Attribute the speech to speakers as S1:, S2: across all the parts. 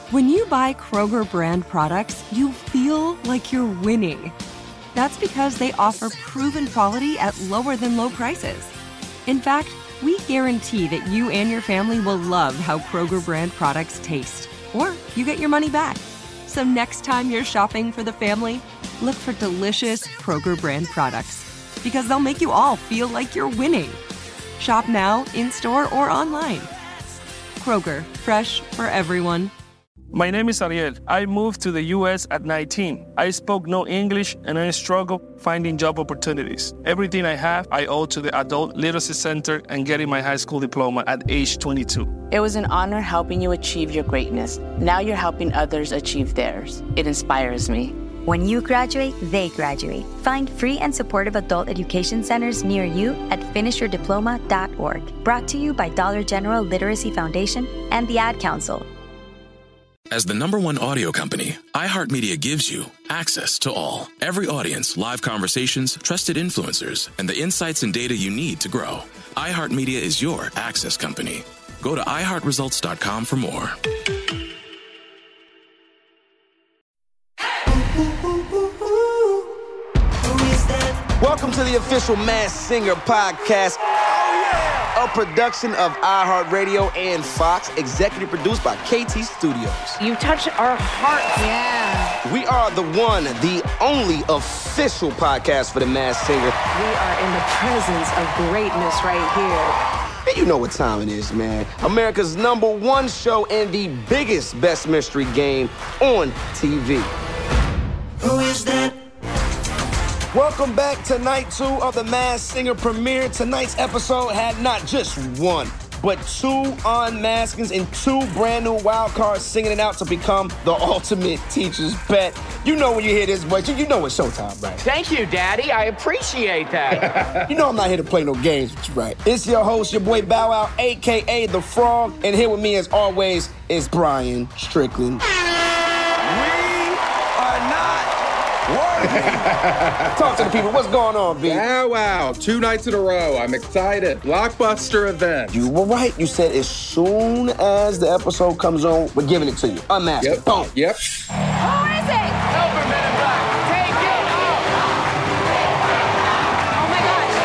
S1: When you buy Kroger brand products, you feel like you're winning. That's because they offer proven quality at lower than low prices. In fact, we guarantee that you and your family will love how Kroger brand products taste, or you get your money back. So next time you're shopping for the family, look for delicious Kroger brand products, because they'll make you all feel like you're winning. Shop now, in-store, or online. Kroger, fresh for everyone.
S2: My name is Ariel. I moved to the U.S. at 19. I spoke no English and I struggled finding job opportunities. Everything I have, I owe to the Adult Literacy Center and getting my high school diploma at age 22.
S3: It was an honor helping you achieve your greatness. Now you're helping others achieve theirs. It inspires me.
S4: When you graduate, they graduate. Find free and supportive adult education centers near you at finishyourdiploma.org. Brought to you by Dollar General Literacy Foundation and the Ad Council.
S5: As the #1 audio company, iHeartMedia gives you access to all. Every audience, live conversations, trusted influencers, and the insights and data you need to grow. iHeartMedia is your access company. Go to iHeartResults.com for more.
S6: Welcome to the official Masked Singer podcast. A production of iHeartRadio and Fox, executive produced by KT Studios.
S7: You touch our hearts.
S6: Yeah. We are the one, the only official podcast for the Masked Singer.
S7: We are in the presence of greatness right here.
S6: And you know what time it is, man. America's #1 show and the biggest best mystery game on TV. Who is that? Welcome back to night 2 of the Masked Singer premiere. Tonight's episode had not just one, but 2 unmaskings and 2 brand new wild cards singing it out to become the ultimate teacher's pet. You know when you hear this voice, you know it's showtime, right?
S8: Thank you, Daddy. I appreciate that.
S6: You know I'm not here to play no games with you, right? It's your host, your boy Bow Wow, a.k.a. The Frog. And here with me, as always, is Brian Strickland. Talk to the people. What's going on, B?
S9: Wow. 2 nights in a row. I'm excited. Blockbuster event.
S6: You were right. You said as soon as the episode comes on, we're giving it to you. Unmasked.
S9: Yep.
S6: Boom.
S9: Yep.
S7: Who is it?
S8: Over, Men in Black. Take it off.
S7: Oh my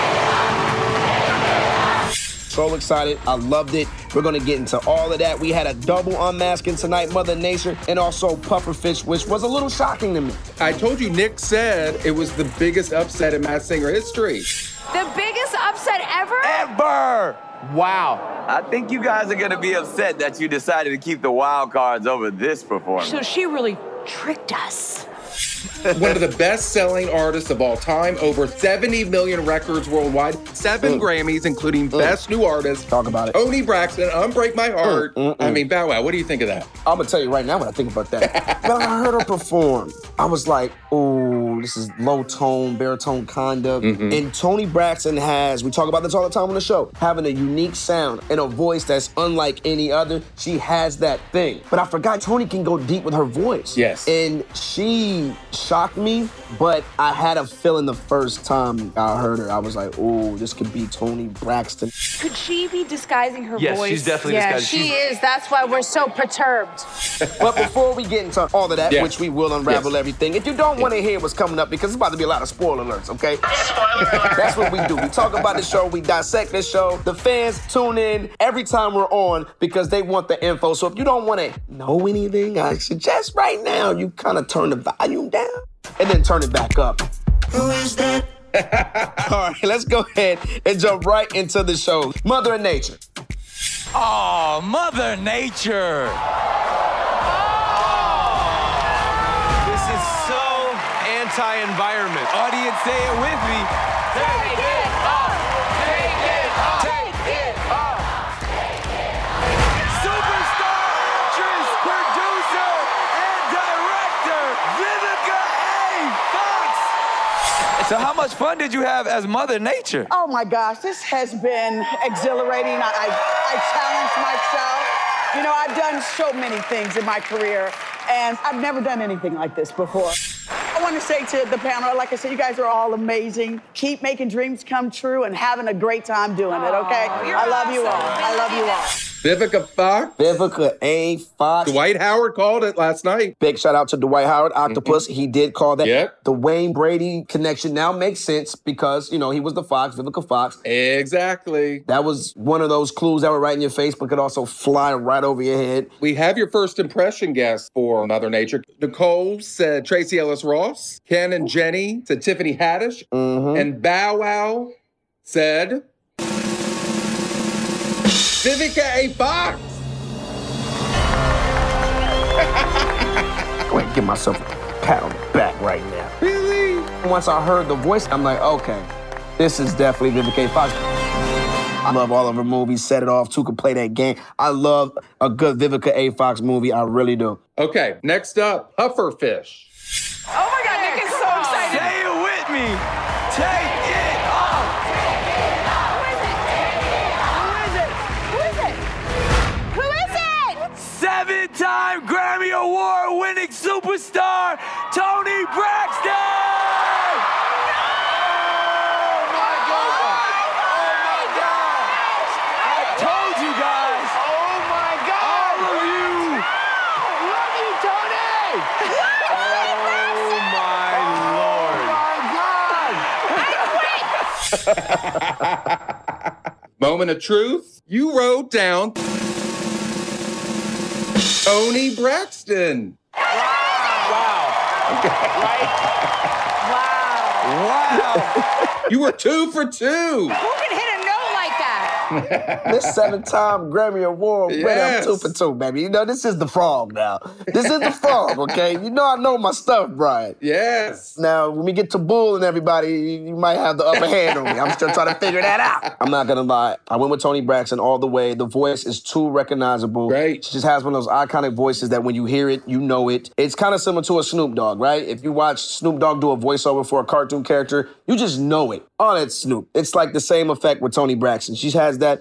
S7: gosh.
S6: So excited. I loved it. We're going to get into all of that. We had a double unmasking tonight, Mother Nature, and also Pufferfish, which was a little shocking to me.
S9: I told you, Nick said it was the biggest upset in Masked Singer history.
S7: The biggest upset ever?
S8: Ever. Wow.
S10: I think you guys are going to be upset that you decided to keep the wild cards over this performance.
S7: So she really tricked us.
S9: One of the best-selling artists of all time, over 70 million records worldwide, 7 Grammys, including Best New Artist.
S6: Talk about it.
S9: Toni Braxton, Unbreak My Heart. I mean, Bow Wow, what do you think of that?
S6: I'm going to tell you right now what I think about that. When I heard her perform, I was like, ooh, this is low tone, baritone kind of. And Toni Braxton has, we talk about this all the time on the show, having a unique sound and a voice that's unlike any other. She has that thing. But I forgot Toni can go deep with her voice.
S9: Yes.
S6: And she shocked me, but I had a feeling the first time I heard her, I was like, ooh, this could be Toni Braxton.
S7: Could she be disguising her voice?
S10: Yes, she's definitely disguising.
S7: She is. That's why we're so perturbed.
S6: But before we get into all of that, which we will unravel everything, if you don't want to hear what's coming up, because it's about to be a lot of spoiler alerts, okay? That's what we do. We talk about the show, we dissect the show. The fans tune in every time we're on because they want the info. So if you don't want to know anything, I suggest right now you kind of turn the volume down and then turn it back up. Who is that? All right, let's go ahead and jump right into the show. Mother Nature.
S10: Oh, Mother Nature. This is so anti-environment. Audience, say it with me. Take it off. Take it off. Take it off. Superstar actress, producer, and director, Vivica A. Fox. So how much fun did you have as Mother Nature?
S11: Oh my gosh, this has been exhilarating. I challenged myself. You know, I've done so many things in my career, and I've never done anything like this before. I want to say to the panel, like I said, you guys are all amazing. Keep making dreams come true and having a great time doing it, okay? I love you all. I love you all.
S9: Vivica Fox.
S6: Vivica A. Fox.
S9: Dwight Howard called it last night.
S6: Big shout out to Dwight Howard, Octopus. He did call that.
S9: Yep.
S6: The Wayne Brady connection now makes sense because, he was the Fox, Vivica Fox.
S9: Exactly.
S6: That was one of those clues that were right in your face but could also fly right over your head.
S9: We have your first impression guess for Mother Nature. Nicole said Tracy Ellis Ross. Ken and Jenny said Tiffany Haddish. And Bow Wow said Vivica A. Fox.
S6: Go ahead and give myself a pat on the back right now.
S9: Really?
S6: Once I heard the voice, I'm like, okay, this is definitely Vivica A. Fox. I love all of her movies. Set It Off, Two Can Play That Game. I love a good Vivica A. Fox movie. I really do.
S9: Okay, next up, Pufferfish.
S10: Oh my God, Nick is so excited. Say it with me. Take it off.
S12: Who is it?
S10: 7-time Grammy Award-winning superstar, Toni Braxton!
S9: Moment of truth. You wrote down Toni Braxton.
S10: Wow.
S9: You were 2 for 2.
S12: Who can hit a note like that?
S6: This 7-time Grammy Award winner,
S9: Yes.
S6: I'm 2 for 2, baby. This is the frog now. This is the frog, okay? I know my stuff, Brian.
S9: Yes.
S6: Now, when we get to Bull and everybody, you might have the upper hand on me. I'm still trying to figure that out. I'm not gonna lie. I went with Toni Braxton all the way. The voice is too recognizable.
S9: Right.
S6: She just has one of those iconic voices that when you hear it, you know it. It's kind of similar to a Snoop Dogg, right? If you watch Snoop Dogg do a voiceover for a cartoon character, you just know it. Oh, that's Snoop. It's like the same effect with Toni Braxton. She has that.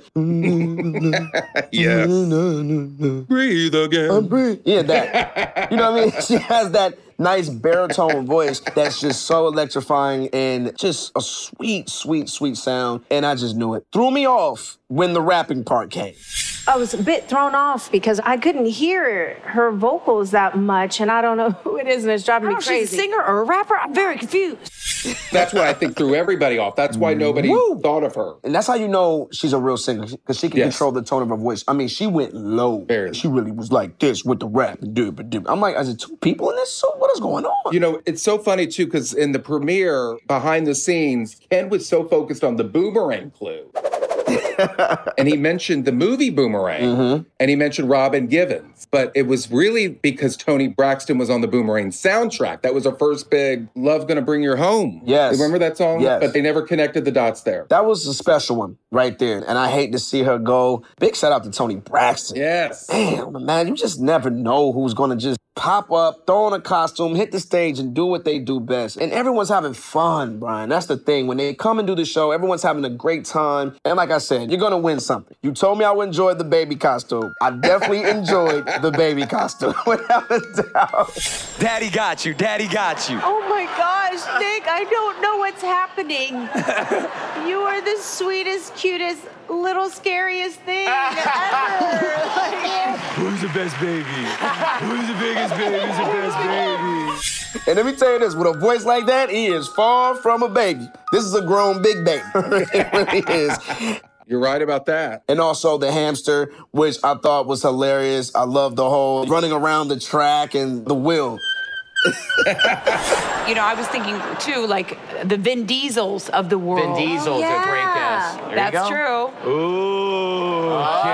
S9: Yes. Breathe again.
S6: Breathe. Yeah, that. You know what I mean? She has that nice baritone voice that's just so electrifying and just a sweet, sweet, sweet sound. And I just knew it. Threw me off when the rapping part came.
S13: I was a bit thrown off because I couldn't hear her vocals that much, and I don't know who it is, and it's driving me crazy.
S12: She's a singer or a rapper? I'm very confused.
S9: That's what I think threw everybody off. That's why nobody thought of her.
S6: And that's how you know she's a real singer, because she can control the tone of her voice. I mean, she went low.
S9: Barely.
S6: She really was like this with the rap and do. I'm like, is it 2 people in this? So what is going on?
S9: It's so funny, too, because in the premiere, behind the scenes, Ken was so focused on the boomerang clue. And he mentioned the movie Boomerang, and he mentioned Robin Givens. But it was really because Toni Braxton was on the Boomerang soundtrack. That was her first big Love Gonna Bring You Home.
S6: Yes.
S9: Remember that song?
S6: Yes.
S9: But they never connected the dots there.
S6: That was a special one right there. And I hate to see her go. Big shout out to Toni Braxton.
S9: Yes.
S6: Damn, man, you just never know who's going to just pop up, throw on a costume, hit the stage, and do what they do best. And everyone's having fun, Brian. That's the thing. When they come and do the show, everyone's having a great time. And like I said, you're going to win something. You told me I would enjoy the baby costume. I definitely enjoyed the baby costume, without a doubt.
S10: Daddy got you. Daddy got you.
S13: Oh my gosh, Nick, I don't know what's happening. You are the sweetest, cutest, little scariest thing ever.
S10: Who's the best baby? Who's the biggest baby? Who's the best baby?
S6: And let me tell you this, with a voice like that, he is far from a baby. This is a grown big baby. It really is.
S9: You're right about that.
S6: And also the hamster, which I thought was hilarious. I love the whole running around the track and the wheel.
S12: I was thinking, too, like the Vin Diesels of the world.
S8: Vin Diesel's a great guess. There
S12: That's
S8: you go.
S12: true.
S10: Ooh.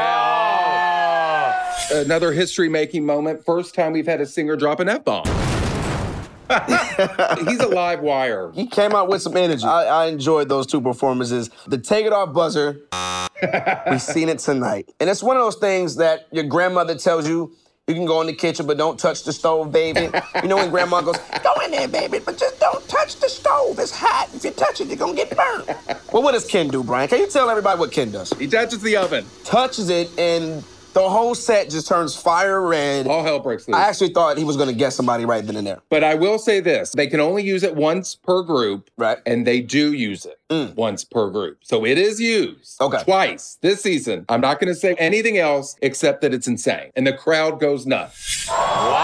S9: Another history-making moment. First time we've had a singer drop an F-bomb. He's a live wire.
S6: He came out with some energy. I enjoyed those 2 performances. The Take It Off buzzer, we've seen it tonight. And it's one of those things that your grandmother tells you, you can go in the kitchen, but don't touch the stove, baby. You know when grandma goes, go in there, baby, but just don't touch the stove. It's hot. If you touch it, you're going to get burned. Well, what does Ken do, Brian? Can you tell everybody what Ken does?
S9: He touches the oven.
S6: Touches it, and The whole set just turns fire red.
S9: All hell breaks loose.
S6: I actually thought he was going to get somebody right then and there.
S9: But I will say this. They can only use it once per group.
S6: Right.
S9: And they do use it once per group. So it is used twice this season. I'm not going to say anything else except that it's insane. And the crowd goes nuts.
S13: What?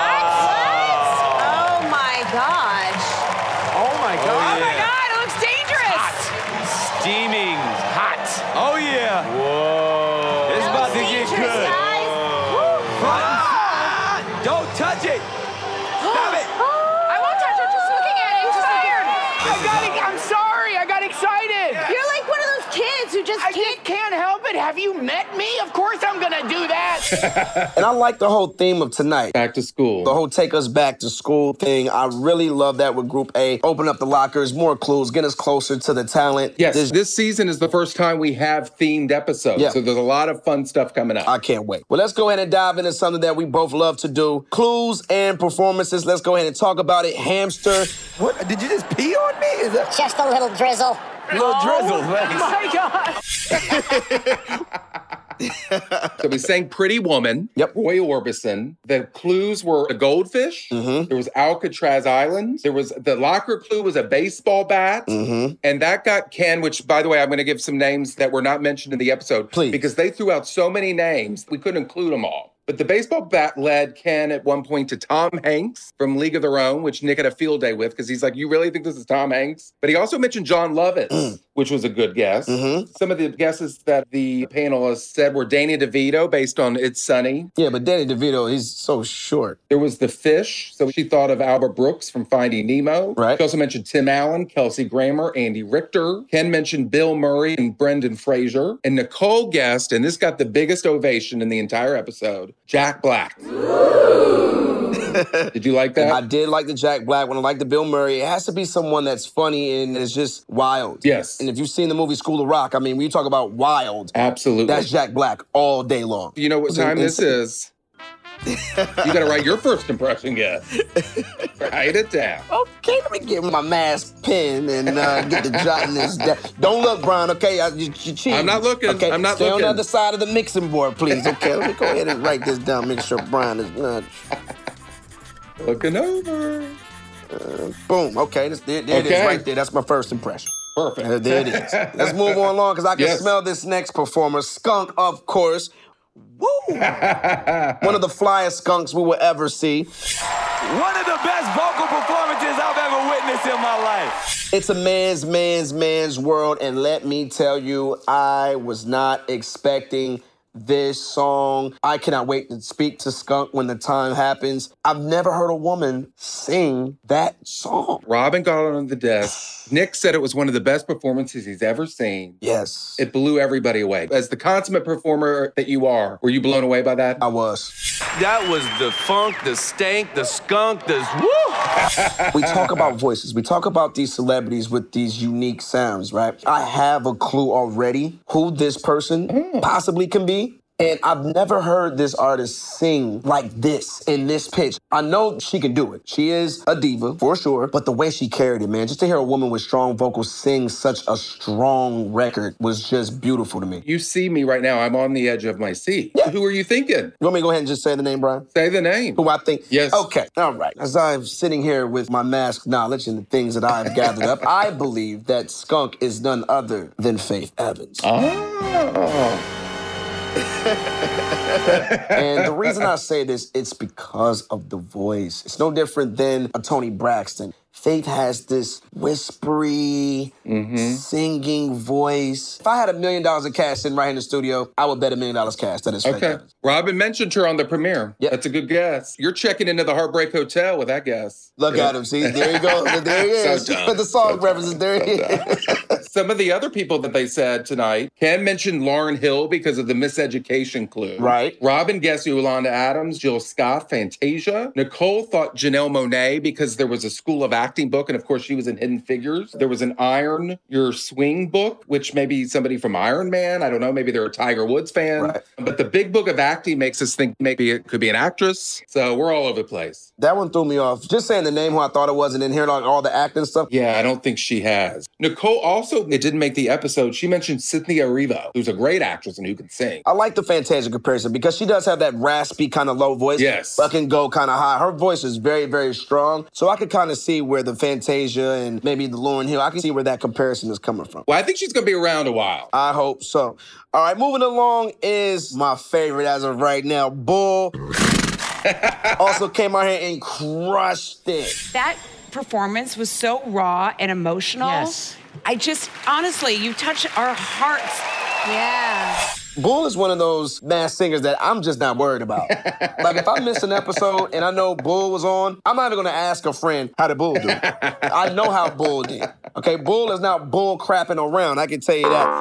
S13: Oh, my gosh.
S10: Oh, my God.
S12: Oh, my God. It looks dangerous.
S10: Hot. Steaming hot. Oh, yeah. Whoa. It's about to get good. Don't touch it. Stop it.
S12: I won't touch her. Just looking at it. Just scared.
S14: I'm sorry. I got excited.
S13: You're like one of those kids who just
S14: can't help it. Have you met me? Of course I'm going to do that.
S6: And I like the whole theme of tonight.
S9: Back to school.
S6: The whole take us back to school thing. I really love that with Group A. Open up the lockers, more clues, get us closer to the talent.
S9: Yes, this season is the first time we have themed episodes.
S6: Yeah.
S9: So there's a lot of fun stuff coming up.
S6: I can't wait. Well, let's go ahead and dive into something that we both love to do. Clues and performances. Let's go ahead and talk about it. Hamster.
S10: What? Did you just pee on me? Is that
S15: just a little drizzle?
S10: Little drizzle,
S14: my God.
S9: So we sang Pretty Woman, Roy Orbison. The clues were a goldfish. There was Alcatraz Island. There was the locker clue was a baseball bat. And that got Ken, which, by the way, I'm going to give some names that were not mentioned in the episode.
S6: Please.
S9: Because they threw out so many names, we couldn't include them all. But the baseball bat led Ken at one point to Tom Hanks from League of Their Own, which Nick had a field day with because he's like, you really think this is Tom Hanks? But he also mentioned John Lovitz, which was a good guess. Some of the guesses that the panelists said were Danny DeVito based on It's Sunny.
S6: Yeah, but Danny DeVito, he's so short.
S9: There was the fish. So she thought of Albert Brooks from Finding Nemo.
S6: Right.
S9: She also mentioned Tim Allen, Kelsey Grammer, Andy Richter. Ken mentioned Bill Murray and Brendan Fraser. And Nicole guessed, and this got the biggest ovation in the entire episode, Jack Black. Did you like that?
S6: I did like the Jack Black one. I like the Bill Murray. It has to be someone that's funny and is just wild.
S9: Yes.
S6: And if you've seen the movie School of Rock, I mean, when you talk about wild,
S9: absolutely,
S6: that's Jack Black all day long.
S9: You know what time this is? You got to write your first impression guess. Write it down.
S6: Okay, let me get my mask pen and get the jotting this down. Don't look, Brian, okay? You're cheating.
S9: I'm not looking.
S6: Okay,
S9: I'm not
S6: stay
S9: looking.
S6: on the other side of the mixing board, please, okay? Let me go ahead and write this down, make sure Brian is not...
S9: Looking over.
S6: Boom, okay, there it is right there. That's my first impression.
S9: Perfect.
S6: There it is. Let's move on along, because I can smell this next performer. Skunk, of course. Woo! One of the flyest skunks we will ever see.
S10: One of the best vocal performances I've ever witnessed in my life.
S6: It's a man's world, and let me tell you, I was not expecting this song. I cannot wait to speak to Skunk when the time happens. I've never heard a woman sing that song.
S9: Robin got on the desk. Nick said it was one of the best performances he's ever seen.
S6: Yes.
S9: It blew everybody away. As the consummate performer that you are, were you blown away by that?
S6: I was.
S10: That was the funk, the stank, the skunk, the woo!
S6: We talk about voices. We talk about these celebrities with these unique sounds, right? I have a clue already who this person possibly can be. And I've never heard this artist sing like this, in this pitch. I know she can do it. She is a diva, for sure. But the way she carried it, man, just to hear a woman with strong vocals sing such a strong record was just beautiful to me.
S9: You see me right now. I'm on the edge of my seat.
S6: Yeah.
S9: Who are you thinking?
S6: You want me to go ahead and just say the name, Brian?
S9: Say the name.
S6: Who I think?
S9: Yes.
S6: Okay. All right. As I'm sitting here with my mask knowledge and the things that I've gathered up, I believe that Skunk is none other than Faith Evans.
S9: Oh.
S6: And the reason I say this, it's because of the voice. It's no different than a Toni Braxton. Faith has this whispery, singing voice. If I had $1 million of cash sitting right in the studio, I would bet $1 million cash that is Faith Evans.
S9: Robin mentioned her on the premiere.
S6: Yep.
S9: That's a good guess. You're checking into the Heartbreak Hotel with that guess.
S6: Look at him. See, there you go. There he is.
S9: So
S6: the song references, there he is.
S9: Some of the other people that they said tonight, Ken mentioned Lauryn Hill because of the miseducation clue.
S6: Right.
S9: Robin guessed Yolanda Adams, Jill Scott, Fantasia. Nicole thought Janelle Monáe because there was a School of Acting acting book, and of course, she was in Hidden Figures. There was an Iron Your Swing book, which maybe somebody from Iron Man, I don't know, maybe they're a Tiger Woods fan. Right. But the big book of acting makes us think maybe it could be an actress. So we're all over the place.
S6: That one threw me off. Just saying the name who I thought it was and then hearing all the acting stuff.
S9: Yeah, I don't think she has. Nicole also, it didn't make the episode. She mentioned Cynthia Erivo, who's a great actress and who can sing.
S6: I like the Fantasia comparison because she does have that raspy kind of low voice.
S9: Yes.
S6: But can go kind of high. Her voice is very, very strong. So I could kind of see where the Fantasia and maybe the Lauryn Hill, I can see where that comparison is coming from.
S9: Well, I think she's going to be around a while.
S6: I hope so. All right, moving along is my favorite as of right now, Bull. Also came out here and crushed it.
S15: That performance was so raw and emotional.
S12: Yes.
S15: Honestly, you touch our hearts.
S13: Yeah.
S6: Bull is one of those masked singers that I'm just not worried about. Like, if I miss an episode and I know Bull was on, I'm not even going to ask a friend, how did Bull do? I know how Bull did. Okay, Bull is not bull crapping around, I can tell you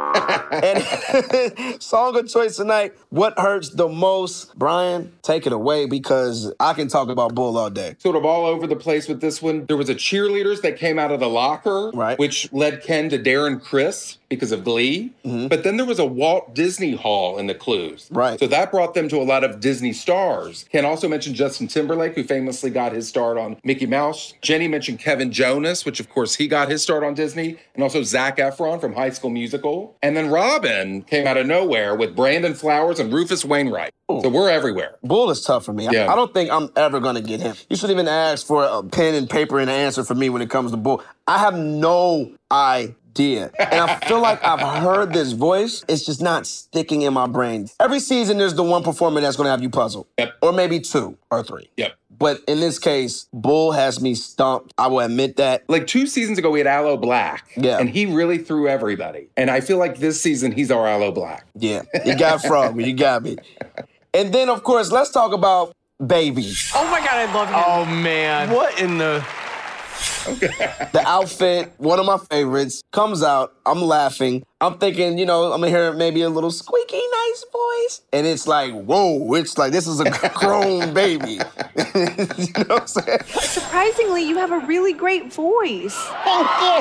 S6: that. And song of choice tonight, What Hurts the Most? Brian, take it away because I can talk about Bull all day.
S9: Sort of all over the place with this one. There was a cheerleaders that came out of the locker,
S6: right,
S9: which led Ken to Darren Criss because of Glee. Mm-hmm. But then there was a Walt Disney Hall in the clues.
S6: Right.
S9: So that brought them to a lot of Disney stars. Ken also mentioned Justin Timberlake, who famously got his start on Mickey Mouse. Jenny mentioned Kevin Jonas, which of course he got his start on Disney. And also Zac Efron from High School Musical. And then Robin came out of nowhere with Brandon Flowers and Rufus Wainwright. Ooh. So we're everywhere.
S6: Bull is tough for me. Yeah. I don't think I'm ever going to get him. You shouldn't even ask for a pen and paper and an answer for me when it comes to Bull. I have no idea. And I feel like I've heard this voice. It's just not sticking in my brain. Every season, there's the one performer that's going to have you puzzled.
S9: Yep.
S6: Or maybe two or three.
S9: Yep.
S6: But in this case, Bull has me stumped. I will admit that.
S9: Like 2 seasons ago, we had Aloe Black.
S6: Yeah.
S9: And he really threw everybody. And I feel like this season, he's our Aloe Black.
S6: Yeah. You got Frog me. You got me. And then, of course, let's talk about Baby.
S12: Oh, my God, I love him.
S14: Oh, man. What in the...
S6: Okay. The outfit, one of my favorites, comes out. I'm laughing. I'm thinking, I'm going to hear maybe a little squeaky, nice voice. And it's like, whoa, it's like, this is a grown baby. You know what I'm saying?
S13: Surprisingly, you have a really great voice.
S14: Thank you.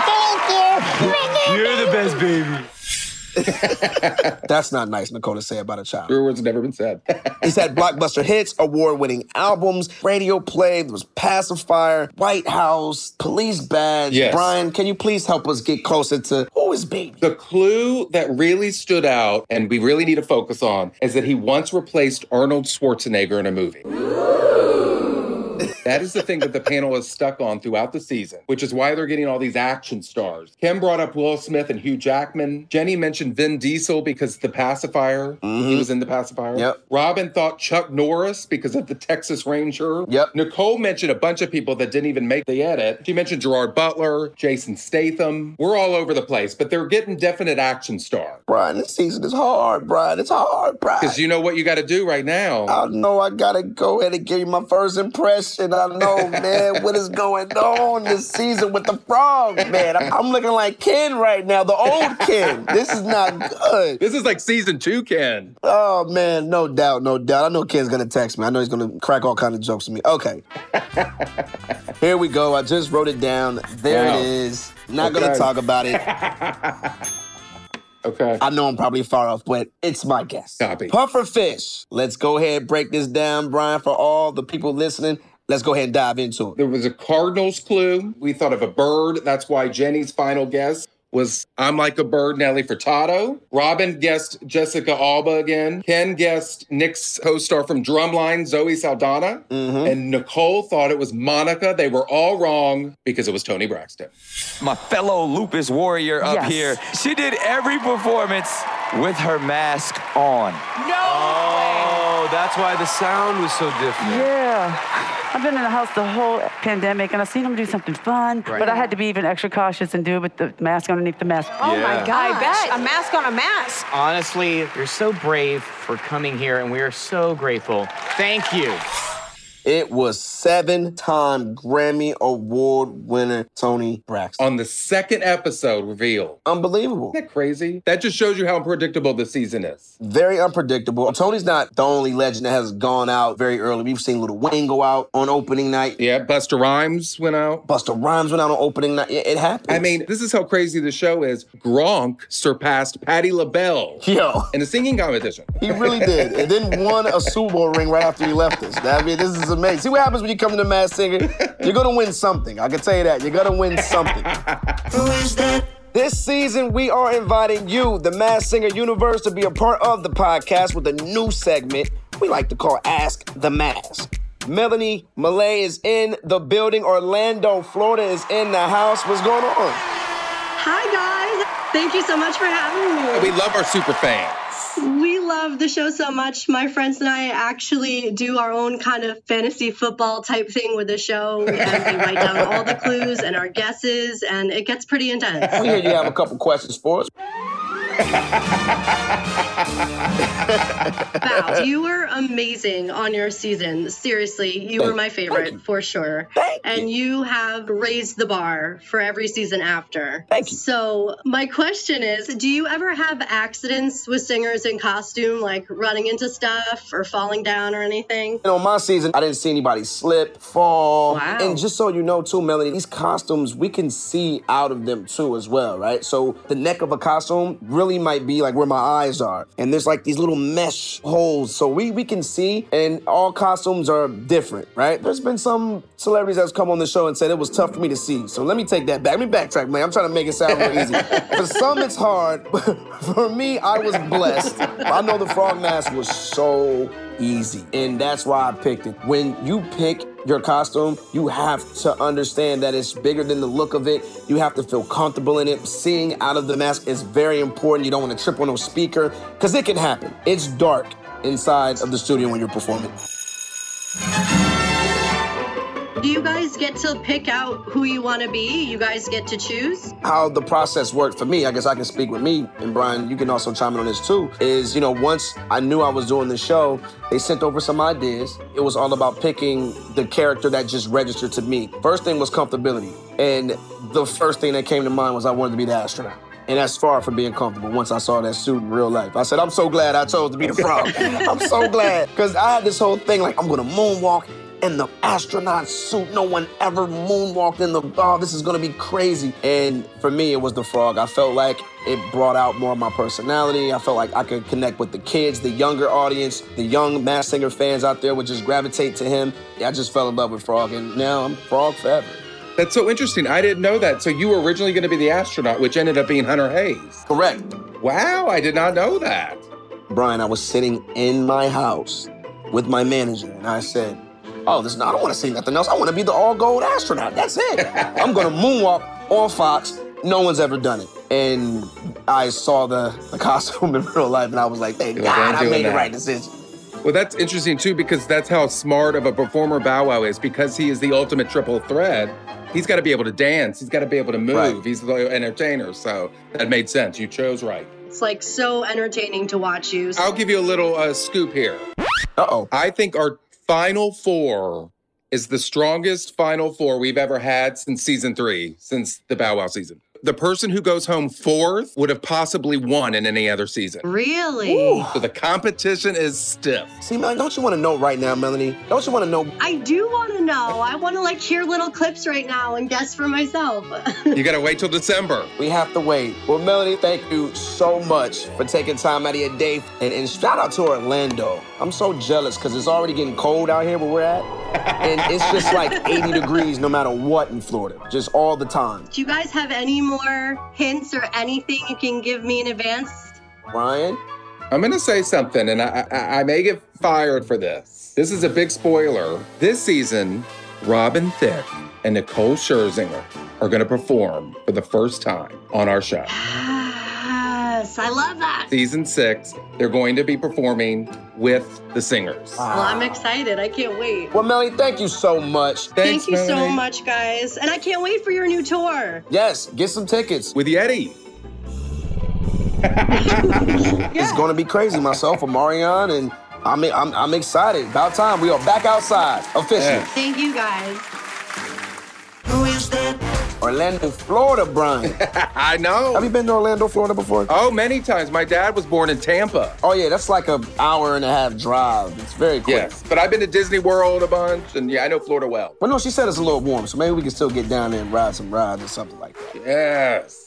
S14: Thank you. You're the best baby.
S6: That's not nice, Nicole, to say about a child.
S9: Your words have never been said.
S6: He's had blockbuster hits, award-winning albums, radio play, there was Pacifier, White House, Police Badge.
S9: Yes.
S6: Brian, can you please help us get closer to who is Baby?
S9: The clue that really stood out, and we really need to focus on, is that he once replaced Arnold Schwarzenegger in a movie. That is the thing that the panel is stuck on throughout the season, which is why they're getting all these action stars. Kim brought up Will Smith and Hugh Jackman. Jenny mentioned Vin Diesel because The Pacifier. Mm-hmm. He was in The Pacifier.
S6: Yep.
S9: Robin thought Chuck Norris because of The Texas Ranger.
S6: Yep.
S9: Nicole mentioned a bunch of people that didn't even make the edit. She mentioned Gerard Butler, Jason Statham. We're all over the place, but they're getting definite action stars.
S6: Brian, this season is hard, Brian. It's hard, Brian.
S9: Because you know what you got to do right now.
S6: I know I got to go ahead and give you my first impression. I know, man, what is going on this season with the frog, man. I'm looking like Ken right now, the old Ken. This is not good.
S9: This is like season 2 Ken.
S6: Oh, man, no doubt, no doubt. I know Ken's going to text me. I know he's going to crack all kinds of jokes with me. Okay. Here we go. I just wrote it down. There it is. Not going to talk about it.
S9: Okay.
S6: I know I'm probably far off, but it's my guess.
S9: Copy.
S6: Pufferfish. Let's go ahead and break this down, Brian, for all the people listening. Let's go ahead and dive into it.
S9: There was a Cardinals clue. We thought of a bird. That's why Jenny's final guess was I'm Like a Bird, Nelly Furtado. Robin guessed Jessica Alba again. Ken guessed Nick's co-star from Drumline, Zoe Saldana. Mm-hmm. And Nicole thought it was Monica. They were all wrong because it was Toni Braxton.
S10: My fellow lupus warrior up here. She did every performance with her mask on.
S14: Oh, that's why the sound was so different.
S16: Yeah. I've been in the house the whole pandemic, and I've seen them do something fun, but I had to be even extra cautious and do it with the mask underneath the mask.
S12: Oh, my God.
S13: I bet.
S12: A mask on a mask.
S14: Honestly, you're so brave for coming here, and we are so grateful. Thank you.
S6: It was 7-time Grammy Award winner Toni Braxton.
S9: On the second episode revealed.
S6: Unbelievable.
S9: Isn't that crazy? That just shows you how unpredictable this season is.
S6: Very unpredictable. Tony's not the only legend that has gone out very early. We've seen Lil Wayne go out on opening night.
S9: Yeah, Busta Rhymes went out.
S6: Busta Rhymes went out on opening night. It happens.
S9: I mean, this is how crazy the show is. Gronk surpassed Patti LaBelle in a singing competition.
S6: He really did. And then won a Super Bowl ring right after he left us. I mean, this is amazing. See what happens when you come to The Masked Singer? You're going to win something. I can tell you that. You're going to win something. Who is that? This season, we are inviting you, the Masked Singer universe, to be a part of the podcast with a new segment we like to call Ask the Mask. Melanie Malay is in the building. Orlando, Florida is in the house. What's going on?
S17: Hi, guys. Thank you so much for having me.
S9: We love our super fans.
S17: We love the show so much. My friends and I actually do our own kind of fantasy football type thing with the show. And we write down all the clues and our guesses, and it gets pretty intense.
S6: We hear you have a couple questions for us.
S17: Val, you were amazing on your season. Seriously, you were my favorite for sure. And you have raised the bar for every season after.
S6: Thank you.
S17: So my question is, do you ever have accidents with singers in costume, like running into stuff or falling down or anything?
S6: You know, my season, I didn't see anybody slip, fall.
S17: Wow.
S6: And just so you know, too, Melanie, these costumes, we can see out of them, too, as well, right? So the neck of a costume really might be like where my eyes are. And there's like these little mesh holes. So we can see, and all costumes are different, right? There's been some celebrities that's come on the show and said it was tough for me to see. So let me take that back. Let me backtrack, man. I'm trying to make it sound real easy. For some, it's hard. But for me, I was blessed. I know the frog mask was so easy. And that's why I picked it. When you pick your costume, you have to understand that it's bigger than the look of it. You have to feel comfortable in it. Seeing out of the mask is very important. You don't want to trip on no speaker, because it can happen. It's dark inside of the studio when you're performing.
S17: Do you guys get to pick out who you want to be? You guys get to choose?
S6: How the process worked for me, I guess I can speak with me, and Brian, you can also chime in on this too, is, you know, once I knew I was doing the show, they sent over some ideas. It was all about picking the character that just registered to me. First thing was comfortability. And the first thing that came to mind was I wanted to be the astronaut. And that's far from being comfortable once I saw that suit in real life. I said, I'm so glad I chose to be the frog. I'm so glad. Because I had this whole thing like, I'm going to moonwalk in the astronaut suit. No one ever moonwalked in the, oh, this is gonna be crazy. And for me, it was the frog. I felt like it brought out more of my personality. I felt like I could connect with the kids, the younger audience, the young Masked Singer fans out there would just gravitate to him. I just fell in love with Frog, and now I'm Frog forever.
S9: That's so interesting. I didn't know that. So you were originally gonna be the astronaut, which ended up being Hunter Hayes.
S6: Correct.
S9: Wow, I did not know that.
S6: Brian, I was sitting in my house with my manager, and I said, oh, I don't want to see nothing else. I want to be the all-gold astronaut. That's it. I'm going to moonwalk on Fox. No one's ever done it. And I saw the costume in real life, and I was like, thank God I made the right decision.
S9: Well, that's interesting, too, because that's how smart of a performer Bow Wow is. Because he is the ultimate triple threat, he's got to be able to dance. He's got to be able to move. Right. He's the entertainer. So that made sense. You chose right.
S17: It's like so entertaining to watch you.
S9: I'll give you a little scoop here.
S6: Uh-oh.
S9: I think our Final Four is the strongest Final Four we've ever had since season 3, since the Bow Wow season. The person who goes home fourth would have possibly won in any other season.
S17: Really?
S6: Ooh.
S9: So the competition is stiff.
S6: See, man, don't you want to know right now, Melanie? Don't you want to know?
S17: I do want to know. I want to hear little clips right now and guess for myself.
S9: You got to wait till December.
S6: We have to wait. Well, Melanie, thank you so much for taking time out of your day. And shout out to Orlando. I'm so jealous because it's already getting cold out here where we're at. And it's just like 80 degrees no matter what in Florida, just all the time.
S17: Do you guys have any more hints or anything you can give me in advance?
S6: Ryan?
S9: I'm going to say something, and I may get fired for this. This is a big spoiler. This season, Robin Thicke and Nicole Scherzinger are going to perform for the first time on our show.
S17: Yes, I love that.
S9: Season 6, they're going to be performing with the singers.
S17: Wow. Well, I'm excited. I can't wait.
S6: Well, Melanie, thank you so much.
S17: Thank you so much, guys. And I can't wait for your new tour.
S6: Yes, get some tickets.
S9: With Yeti.
S6: It's going to be crazy. Myself, Omarion, and I'm excited. About time. We are back outside officially.
S9: Yeah.
S17: Thank you, guys.
S6: Who is that? Orlando, Florida, Brian.
S9: I know.
S6: Have you been to Orlando, Florida before?
S9: Oh, many times. My dad was born in Tampa.
S6: Oh, yeah, that's like an hour-and-a-half drive. It's very quick.
S9: Yes, but I've been to Disney World a bunch, and yeah, I know Florida well.
S6: But no, she said it's a little warm, so maybe we can still get down there and ride some rides or something like that.
S9: Yes.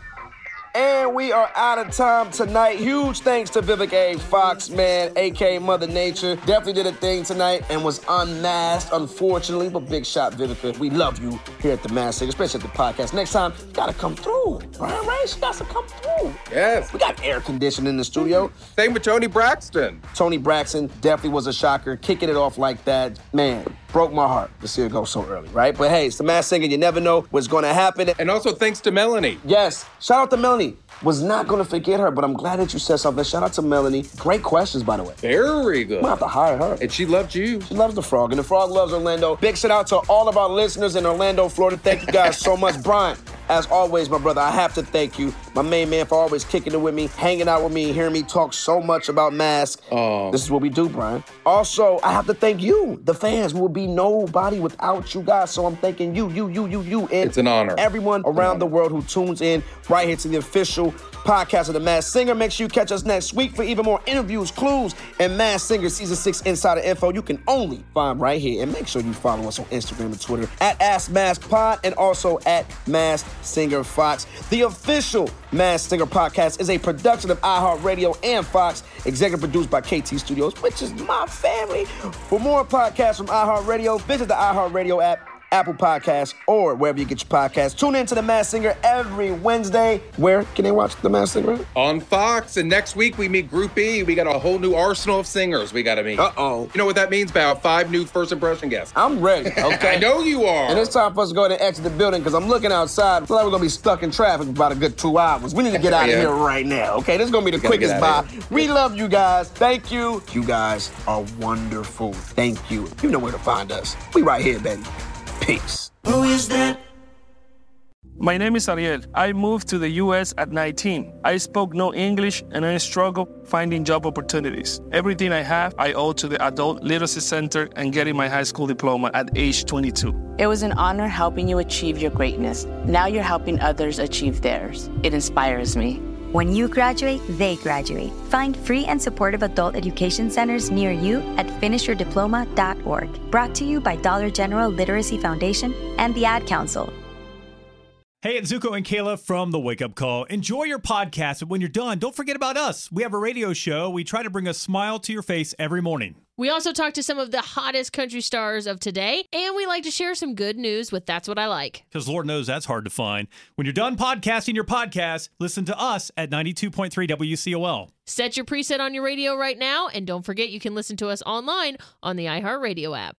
S6: And we are out of time tonight. Huge thanks to Vivica A. Fox, man, a.k.a. Mother Nature. Definitely did a thing tonight and was unmasked, unfortunately. But big shot, Vivica. We love you here at The Masked Singer, especially at the podcast. Next time, you got to come through. Brian Ray, she got to come through.
S9: Yes.
S6: We got air conditioning in the studio.
S9: Same with Toni Braxton.
S6: Toni Braxton definitely was a shocker. Kicking it off like that, man, broke my heart to see her go so early, right? But hey, it's The Masked Singer. You never know what's going to happen.
S9: And also thanks to Melanie.
S6: Yes. Shout out to Melanie. Was not going to forget her, but I'm glad that you said something. Shout out to Melanie. Great questions, by the way.
S9: Very good.
S6: I'm going to have to hire her.
S9: And she loved you.
S6: She loves the frog, and the frog loves Orlando. Big shout out to all of our listeners in Orlando, Florida. Thank you guys so much. Brian, as always, my brother, I have to thank you, my main man, for always kicking it with me, hanging out with me, hearing me talk so much about Mask.
S9: Oh.
S6: This is what we do, Brian. Also, I have to thank you, the fans. We would be nobody without you guys, so I'm thanking you. And
S9: it's an honor.
S6: Everyone around the world who tunes in right here to the official podcast of The Masked Singer. Make sure you catch us next week for even more interviews, clues, and Masked Singer Season 6 insider info you can only find right here. And make sure you follow us on Instagram and Twitter at AskMaskPod and also at Masked Singer Fox. The official Masked Singer podcast is a production of iHeartRadio and Fox, executive produced by KT Studios, which is my family. For more podcasts from iHeartRadio, visit the iHeartRadio app, Apple Podcasts, or wherever you get your podcasts. Tune in to The Masked Singer every Wednesday. Where can they watch The Masked Singer?
S9: On Fox. And next week, we meet Group E. We got a whole new arsenal of singers we got to meet.
S6: Uh-oh.
S9: You know what that means, about 5 new first impression guests.
S6: I'm ready, okay?
S9: I know you are.
S6: And it's time for us to go ahead and exit the building because I'm looking outside. I feel like we're going to be stuck in traffic for about a good 2 hours. We need to get out of here right now, okay? This is going to be the quickest bye. We love you guys. Thank you. You guys are wonderful. Thank you. You know where to find us. We right here, baby. Peace. Who is that?
S2: My name is Ariel. I moved to the U.S. at 19. I spoke no English and I struggled finding job opportunities. Everything I have, I owe to the Adult Literacy Center and getting my high school diploma at age 22.
S3: It was an honor helping you achieve your greatness. Now you're helping others achieve theirs. It inspires me.
S4: When you graduate, they graduate. Find free and supportive adult education centers near you at finishyourdiploma.org. Brought to you by Dollar General Literacy Foundation and the Ad Council.
S18: Hey, it's Zuko and Kayla from The Wake Up Call. Enjoy your podcast, but when you're done, don't forget about us. We have a radio show. We try to bring a smile to your face every morning.
S19: We also talk to some of the hottest country stars of today, and we like to share some good news with That's What I Like.
S18: Because Lord knows that's hard to find. When you're done podcasting your podcast, listen to us at 92.3 WCOL.
S19: Set your preset on your radio right now, and don't forget you can listen to us online on the iHeartRadio app.